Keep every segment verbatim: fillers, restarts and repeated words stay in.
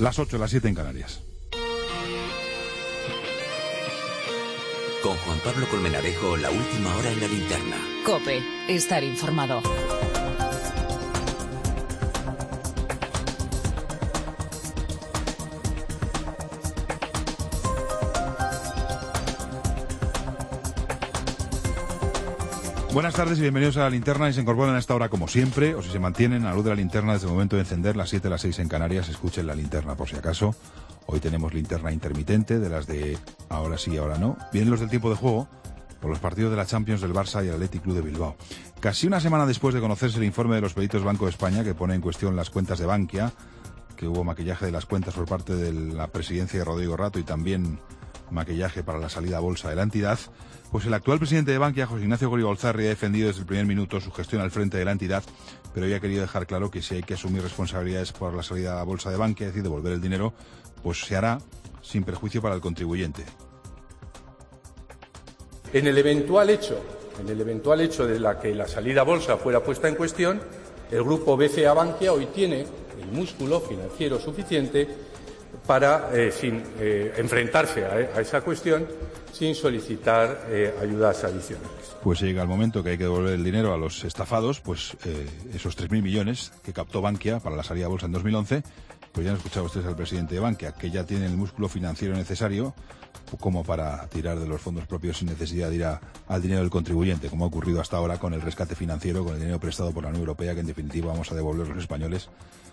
Las ocho, las siete en Canarias. Con Juan Pablo Colmenarejo, la última hora en la linterna. COPE, estar informado. Buenas tardes y bienvenidos a la linterna. Y se incorporan a esta hora como siempre, o si se mantienen a la luz de la linterna desde el momento de encender, las siete, las seis en Canarias. Escuchen la linterna por si acaso. Hoy tenemos linterna intermitente, de las de ahora sí, ahora no. Vienen los del tiempo de juego, por los partidos de la Champions del Barça y el Athletic Club de Bilbao. Casi una semana después de conocerse el informe de los peritos Banco de España, que pone en cuestión las cuentas de Bankia, que hubo maquillaje de las cuentas por parte de la presidencia de Rodrigo Rato y también maquillaje para la salida a bolsa de la entidad, pues el actual presidente de Bankia, José Ignacio Goirizarri, ha defendido desde el primer minuto su gestión al frente de la entidad, pero hoy ha querido dejar claro que si hay que asumir responsabilidades por la salida a bolsa de Bankia, es decir, devolver el dinero, pues se hará sin perjuicio para el contribuyente. En el eventual hecho, en el eventual hecho de la que la salida a bolsa fuera puesta en cuestión, el grupo B C A Bankia hoy tiene el músculo financiero suficiente para eh, sin eh, enfrentarse a, a esa cuestión sin solicitar eh, ayudas adicionales. Pues llega el momento que hay que devolver el dinero a los estafados, pues eh, esos tres mil millones que captó Bankia para la salida a bolsa en dos mil once, pues ya han escuchado ustedes al presidente de Bankia, que ya tiene el músculo financiero necesario como para tirar de los fondos propios sin necesidad de ir a, al dinero del contribuyente, como ha ocurrido hasta ahora con el rescate financiero, con el dinero prestado por la Unión Europea, que en definitiva vamos a devolver los españoles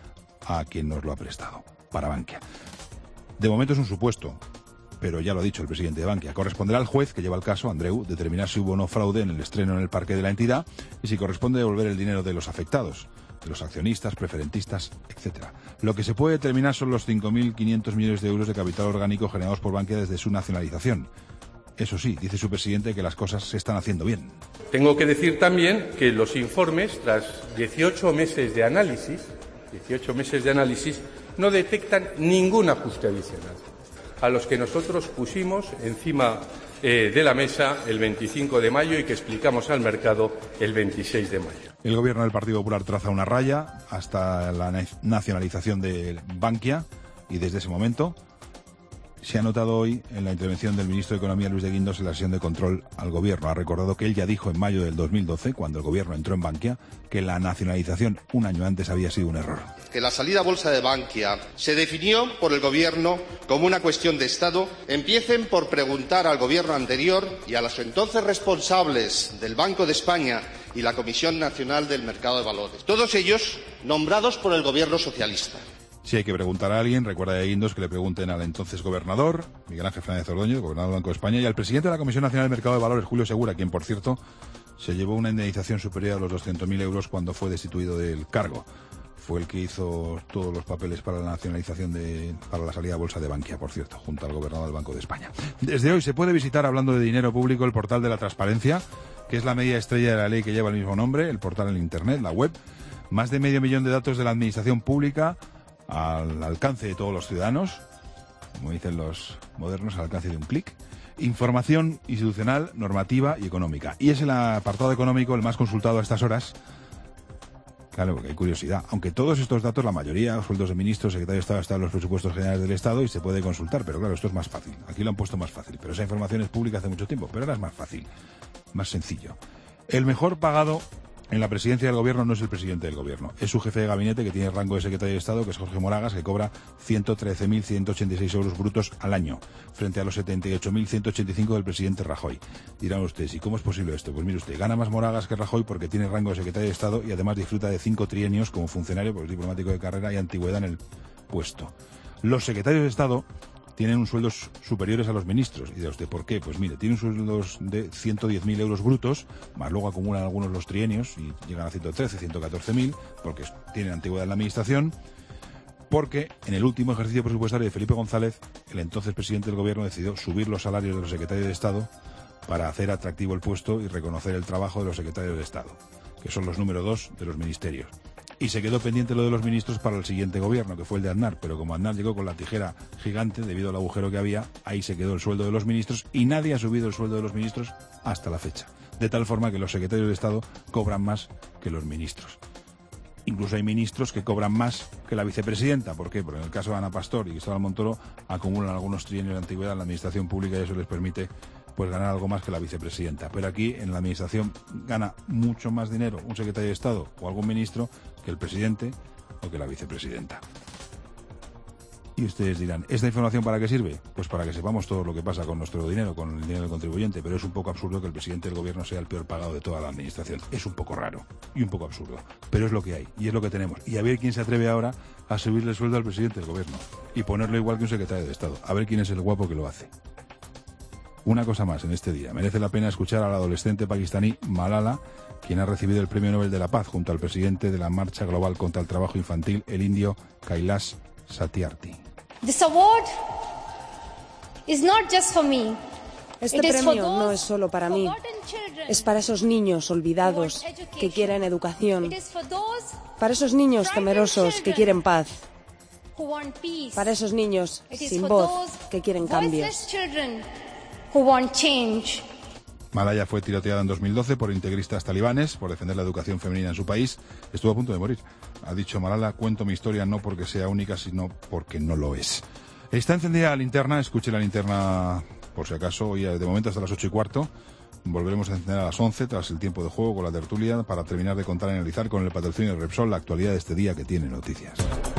a quien nos lo ha prestado, para Bankia. De momento es un supuesto, pero ya lo ha dicho el presidente de Bankia. Corresponderá al juez que lleva el caso, Andreu, determinar si hubo o no fraude en el estreno en el parque de la entidad y si corresponde devolver el dinero de los afectados, de los accionistas, preferentistas, etcétera. Lo que se puede determinar son los cinco mil quinientos millones de euros de capital orgánico generados por Bankia desde su nacionalización. Eso sí, dice su presidente que las cosas se están haciendo bien. Tengo que decir también que los informes, tras dieciocho meses de análisis, dieciocho meses de análisis, no detectan ningún ajuste adicional a los que nosotros pusimos encima eh, de la mesa el veinticinco de mayo y que explicamos al mercado el veintiséis de mayo. El gobierno del Partido Popular traza una raya hasta la nacionalización de Bankia y desde ese momento se ha notado hoy en la intervención del ministro de Economía, Luis de Guindos, en la sesión de control al gobierno. Ha recordado que él ya dijo en mayo del dos mil doce, cuando el gobierno entró en Bankia, que la nacionalización un año antes había sido un error. Que la salida a bolsa de Bankia se definió por el gobierno como una cuestión de Estado. Empiecen por preguntar al gobierno anterior y a los entonces responsables del Banco de España y la Comisión Nacional del Mercado de Valores, todos ellos nombrados por el gobierno socialista. Si hay que preguntar a alguien, recuerda a Guindos que le pregunten al entonces gobernador, Miguel Ángel Fernández Ordóñez, gobernador del Banco de España, y al presidente de la Comisión Nacional del Mercado de Valores, Julio Segura, quien, por cierto, se llevó una indemnización superior a los doscientos mil euros cuando fue destituido del cargo. Fue el que hizo todos los papeles para la nacionalización de, para la salida a bolsa de Bankia, por cierto, junto al gobernador del Banco de España. Desde hoy se puede visitar, hablando de dinero público, el portal de la transparencia, que es la media estrella de la ley que lleva el mismo nombre, el portal en Internet, la web. Más de medio millón de datos de la administración pública al alcance de todos los ciudadanos, como dicen los modernos, al alcance de un clic. Información institucional, normativa y económica. Y es el apartado económico el más consultado a estas horas. Claro, porque hay curiosidad. Aunque todos estos datos, la mayoría, sueldos de ministros, secretarios de Estado, están en los presupuestos generales del Estado y se puede consultar. Pero claro, esto es más fácil. Aquí lo han puesto más fácil. Pero esa información es pública hace mucho tiempo. Pero ahora es más fácil, más sencillo. El mejor pagado en la presidencia del gobierno no es el presidente del gobierno, es su jefe de gabinete, que tiene rango de secretario de Estado, que es Jorge Moragas, que cobra ciento trece mil ciento ochenta y seis euros brutos al año, frente a los setenta y ocho mil ciento ochenta y cinco del presidente Rajoy. Dirán ustedes, ¿y cómo es posible esto? Pues mire usted, gana más Moragas que Rajoy porque tiene rango de secretario de Estado y además disfruta de cinco trienios como funcionario, pues diplomático de carrera y antigüedad en el puesto. Los secretarios de Estado tienen unos sueldos superiores a los ministros. Y dirá usted, ¿por qué? Pues mire, tienen sueldos de ciento diez mil euros brutos, más luego acumulan algunos los trienios y llegan a ciento trece, ciento catorce mil, porque tienen antigüedad en la administración, porque en el último ejercicio presupuestario de Felipe González, el entonces presidente del gobierno decidió subir los salarios de los secretarios de Estado para hacer atractivo el puesto y reconocer el trabajo de los secretarios de Estado, que son los número dos de los ministerios. Y se quedó pendiente lo de los ministros para el siguiente gobierno, que fue el de Aznar, pero como Aznar llegó con la tijera gigante debido al agujero que había, ahí se quedó el sueldo de los ministros y nadie ha subido el sueldo de los ministros hasta la fecha. De tal forma que los secretarios de Estado cobran más que los ministros. Incluso hay ministros que cobran más que la vicepresidenta. ¿Por qué? Porque en el caso de Ana Pastor y Cristóbal Montoro acumulan algunos trienios de antigüedad en la administración pública y eso les permite pues ganar algo más que la vicepresidenta. Pero aquí en la administración gana mucho más dinero un secretario de Estado o algún ministro que el presidente o que la vicepresidenta. Y ustedes dirán, ¿esta información para qué sirve? Pues para que sepamos todo lo que pasa con nuestro dinero, con el dinero del contribuyente, pero es un poco absurdo que el presidente del gobierno sea el peor pagado de toda la administración. Es un poco raro y un poco absurdo, pero es lo que hay y es lo que tenemos. Y a ver quién se atreve ahora a subirle el sueldo al presidente del gobierno y ponerlo igual que un secretario de Estado. A ver quién es el guapo que lo hace. Una cosa más en este día. Merece la pena escuchar al adolescente pakistaní Malala, quien ha recibido el Premio Nobel de la Paz junto al presidente de la Marcha Global contra el Trabajo Infantil, el indio Kailash Satyarthi. This award is not just for me. Este premio no es solo para mí, es para esos niños olvidados que quieren educación, para esos niños temerosos que quieren paz, para esos niños sin voz que quieren cambios. Malala fue tiroteada en dos mil doce por integristas talibanes por defender la educación femenina en su país. Estuvo a punto de morir. Ha dicho Malala, cuento mi historia no porque sea única, sino porque no lo es. Está encendida la linterna, escuche la linterna por si acaso, hoy de momento hasta las ocho y cuarto. Volveremos a encender a las once tras el tiempo de juego con la tertulia para terminar de contar y analizar con el patrocinio de Repsol la actualidad de este día que tiene noticias.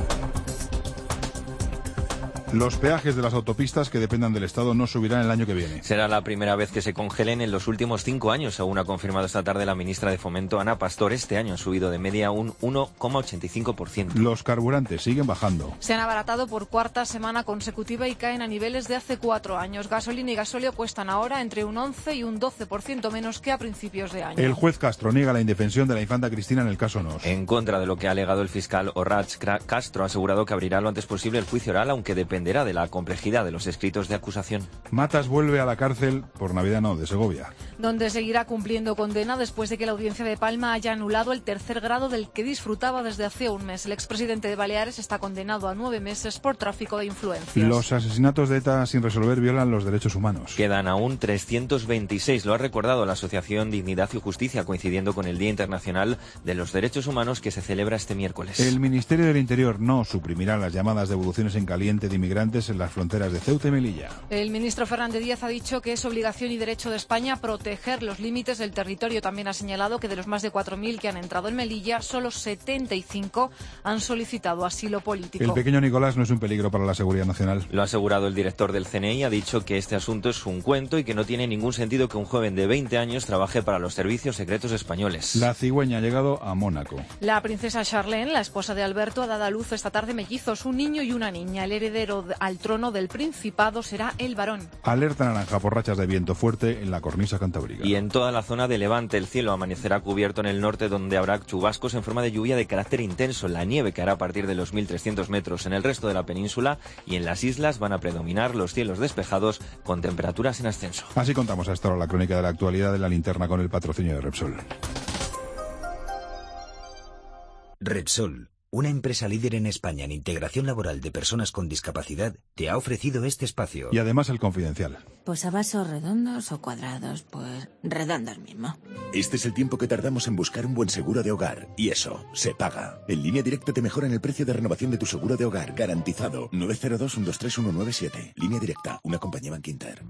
Los peajes de las autopistas que dependan del Estado no subirán el año que viene. Será la primera vez que se congelen en los últimos cinco años, según ha confirmado esta tarde la ministra de Fomento, Ana Pastor. Este año han subido de media un uno coma ochenta y cinco por ciento. Los carburantes siguen bajando. Se han abaratado por cuarta semana consecutiva y caen a niveles de hace cuatro años. Gasolina y gasóleo cuestan ahora entre un once y un doce por ciento menos que a principios de año. El juez Castro niega la indefensión de la infanta Cristina en el caso Nos. En contra de lo que ha alegado el fiscal Orrach, Castro ha asegurado que abrirá lo antes posible el juicio oral, aunque dependerá de la complejidad de los escritos de acusación. Matas vuelve a la cárcel por Navidad no, de Segovia. Donde seguirá cumpliendo condena después de que la audiencia de Palma haya anulado el tercer grado del que disfrutaba desde hace un mes. El expresidente de Baleares está condenado a nueve meses por tráfico de influencias. Los asesinatos de ETA sin resolver violan los derechos humanos. Quedan aún trescientos veintiséis, lo ha recordado la Asociación Dignidad y Justicia, coincidiendo con el Día Internacional de los Derechos Humanos que se celebra este miércoles. El Ministerio del Interior no suprimirá las llamadas devoluciones en caliente de inmigrantes en las fronteras de Ceuta y Melilla. El ministro Fernández Díaz ha dicho que es obligación y derecho de España proteger los límites del territorio. También ha señalado que de los más de cuatro mil que han entrado en Melilla, solo setenta y cinco han solicitado asilo político. El pequeño Nicolás no es un peligro para la seguridad nacional. Lo ha asegurado el director del C N I, ha dicho que este asunto es un cuento y que no tiene ningún sentido que un joven de veinte años trabaje para los servicios secretos españoles. La cigüeña ha llegado a Mónaco. La princesa Charlene, la esposa de Alberto, ha dado a luz esta tarde mellizos, un niño y una niña. El heredero al trono del Principado será el varón. Alerta naranja por rachas de viento fuerte en la cornisa cantábrica. Y en toda la zona de Levante el cielo amanecerá cubierto en el norte, donde habrá chubascos en forma de lluvia de carácter intenso. La nieve caerá a partir de los mil trescientos metros. En el resto de la península y en las islas van a predominar los cielos despejados con temperaturas en ascenso. Así contamos hasta ahora la crónica de la actualidad de la linterna con el patrocinio de Repsol. Repsol, una empresa líder en España en integración laboral de personas con discapacidad, te ha ofrecido este espacio. Y además el confidencial. Pues a vasos redondos o cuadrados, pues redondos mismo. Este es el tiempo que tardamos en buscar un buen seguro de hogar. Y eso, se paga. En Línea Directa te mejoran el precio de renovación de tu seguro de hogar, garantizado. nueve cero dos, uno dos tres, uno nueve siete. Línea Directa, una compañía Bankinter.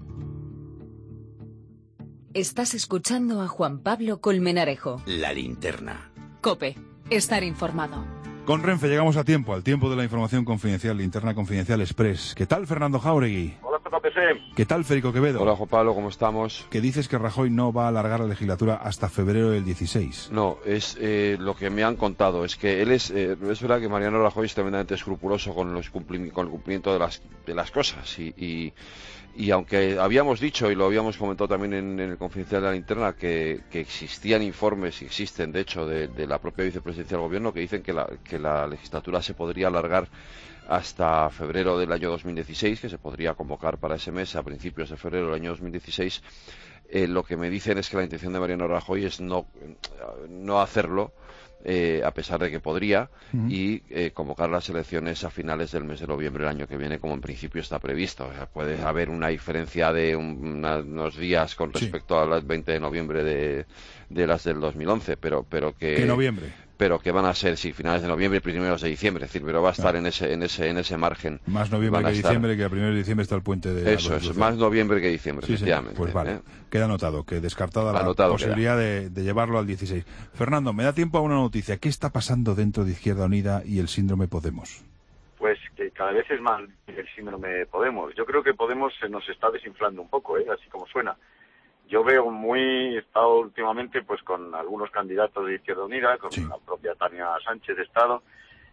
Estás escuchando a Juan Pablo Colmenarejo. La linterna. COPE. Estar informado. Con Renfe llegamos a tiempo, al tiempo de la información confidencial, linterna confidencial express. ¿Qué tal, Fernando Jáuregui? Hola, P C. ¿Qué tal, Federico Quevedo? Hola, Juan Pablo, ¿cómo estamos? Que dices que Rajoy no va a alargar la legislatura hasta febrero del dieciséis. No, es eh, lo que me han contado. Es que él es, eh, es verdad que Mariano Rajoy es tremendamente escrupuloso con, los cumpli- con el cumplimiento de las, de las cosas y... y Y aunque habíamos dicho, y lo habíamos comentado también en, en el confidencial de la linterna, que, que existían informes, y existen de hecho, de, de la propia vicepresidencia del gobierno, que dicen que la, que la legislatura se podría alargar hasta febrero del año dos mil dieciséis, que se podría convocar para ese mes a principios de febrero del año dos mil dieciséis, eh, lo que me dicen es que la intención de Mariano Rajoy es no, no hacerlo, eh, a pesar de que podría, Uh-huh. y eh, convocar las elecciones a finales del mes de noviembre del año que viene, como en principio está previsto. O sea, puede haber una diferencia de un, una, unos días con respecto sí. a las veinte de noviembre de, de las del dos mil once, pero, pero que... ¿Qué noviembre? Pero que van a ser, sí, finales de noviembre, primeros de diciembre, es decir, pero va a estar claro. en ese en ese en ese margen. Más noviembre que estar... diciembre, que a primero de diciembre está el puente de... Eso es, más noviembre que diciembre, sí, efectivamente. Pues vale, ¿eh? Queda anotado, que descartada anotado la posibilidad de, de llevarlo al dieciséis. Fernando, me da tiempo a una noticia. ¿Qué está pasando dentro de Izquierda Unida y el síndrome Podemos? Pues que cada vez es más el síndrome Podemos. Yo creo que Podemos se nos está desinflando un poco, ¿eh? Así como suena. Yo veo muy, he estado últimamente pues con algunos candidatos de Izquierda Unida, con sí. la propia Tania Sánchez de Estado,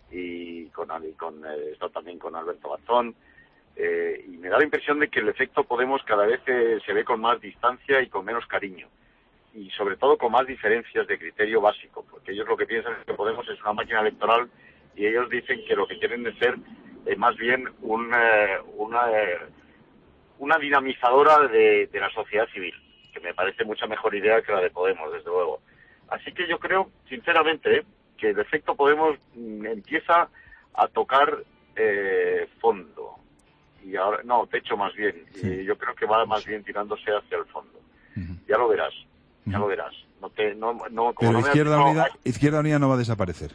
y con, y con eh, he estado también con Alberto Garzón, eh, y me da la impresión de que el efecto Podemos cada vez eh, se ve con más distancia y con menos cariño, y sobre todo con más diferencias de criterio básico, porque ellos lo que piensan es que Podemos es una máquina electoral, y ellos dicen que lo que quieren es ser eh, más bien un, eh, una, eh, una dinamizadora de, de la sociedad civil, que me parece mucha mejor idea que la de Podemos, desde luego. Así que yo creo, sinceramente, ¿eh? que el efecto Podemos mm, empieza a tocar eh, fondo. Y ahora, no, techo más bien. Sí. Y yo creo que va más bien tirándose hacia el fondo. Uh-huh. Ya lo verás, ya uh-huh. lo verás. No te, no, no, como Pero no Izquierda, me Unida, no, Izquierda Unida no va a desaparecer.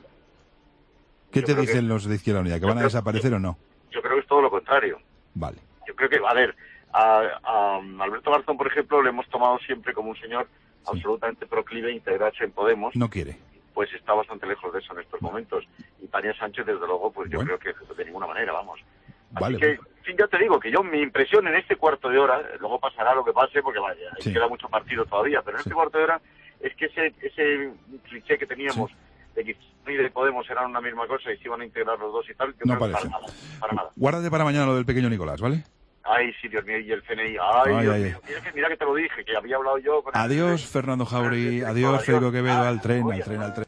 ¿Qué yo te dicen que, los de Izquierda Unida? ¿Que van a creo, desaparecer yo, o no? Yo creo que es todo lo contrario. Vale. Yo creo que, a ver... A, a Alberto Garzón, por ejemplo, le hemos tomado siempre como un señor sí. absolutamente proclive a integrarse en Podemos. No quiere. Pues está bastante lejos de eso en estos momentos. Y Tania Sánchez, desde luego, pues yo bueno. creo que de ninguna manera, vamos. Así vale, que, bueno. sí, ya te digo que yo, mi impresión en este cuarto de hora, luego pasará lo que pase, porque vaya, sí. queda mucho partido todavía, pero en sí. este cuarto de hora es que ese, ese cliché que teníamos sí. de que y de Podemos eran una misma cosa y se iban a integrar los dos y tal, yo no creo parece. que para nada, para nada. Guárdate para mañana lo del pequeño Nicolás, ¿vale? Ay, sí, Dios mío, y el C N I. Ay, ay, Dios ay. mío. Mira que, mira que te lo dije, que había hablado yo con el... Adiós, Fernando Jauri. Adiós, Federico Quevedo. Al tren, al tren, al tren.